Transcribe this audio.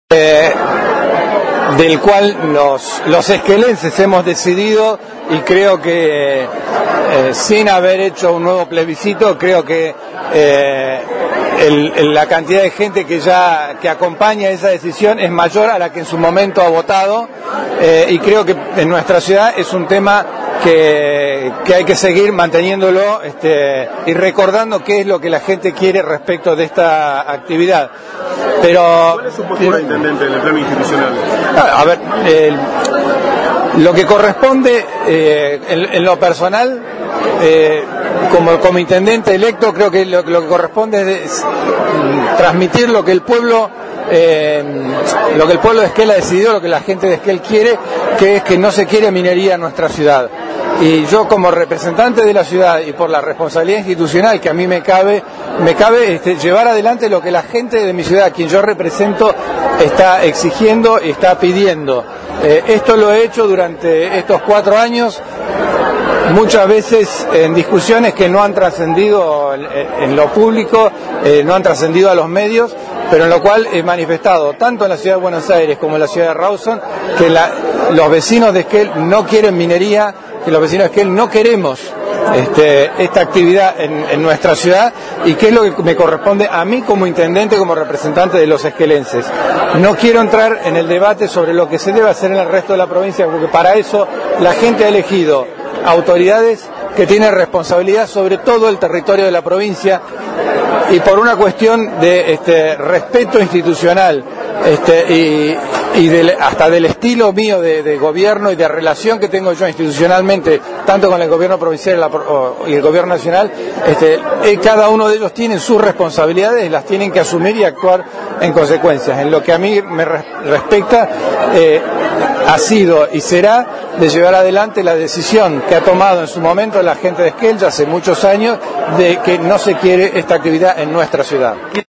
Del cual los esquelenses hemos decidido, y creo que sin haber hecho un nuevo plebiscito, creo que la cantidad de gente que acompaña esa decisión es mayor a la que en su momento ha votado, y creo que en nuestra ciudad es un tema que hay que seguir manteniéndolo y recordando qué es lo que la gente quiere respecto de esta actividad. Pero ¿cuál es su postura, intendente, en el plano institucional? A ver, lo que corresponde en lo personal, como intendente electo, creo que lo que corresponde es transmitir lo que el pueblo de Esquel ha decidido, lo que la gente de Esquel quiere, que es que no se quiere minería en nuestra ciudad. Y yo, como representante de la ciudad y por la responsabilidad institucional que a mí me cabe llevar adelante lo que la gente de mi ciudad, a quien yo represento, está exigiendo y está pidiendo. Esto lo he hecho durante estos 4 años, muchas veces en discusiones que no han trascendido en lo público, no han trascendido a los medios, pero en lo cual he manifestado, tanto en la ciudad de Buenos Aires como en la ciudad de Rawson, que los vecinos de Esquel no quieren minería, que los vecinos de Esquel no queremos esta actividad en nuestra ciudad, y que es lo que me corresponde a mí como intendente, como representante de los esquelenses. No quiero entrar en el debate sobre lo que se debe hacer en el resto de la provincia, porque para eso la gente ha elegido autoridades que tienen responsabilidad sobre todo el territorio de la provincia, y por una cuestión de respeto institucional hasta del estilo mío de gobierno y de relación que tengo yo institucionalmente, tanto con el gobierno provincial y el gobierno nacional, cada uno de ellos tiene sus responsabilidades y las tienen que asumir y actuar en consecuencia. En lo que a mí me respecta, ha sido y será de llevar adelante la decisión que ha tomado en su momento la gente de Esquel ya hace muchos años, de que no se quiere esta actividad en nuestra ciudad.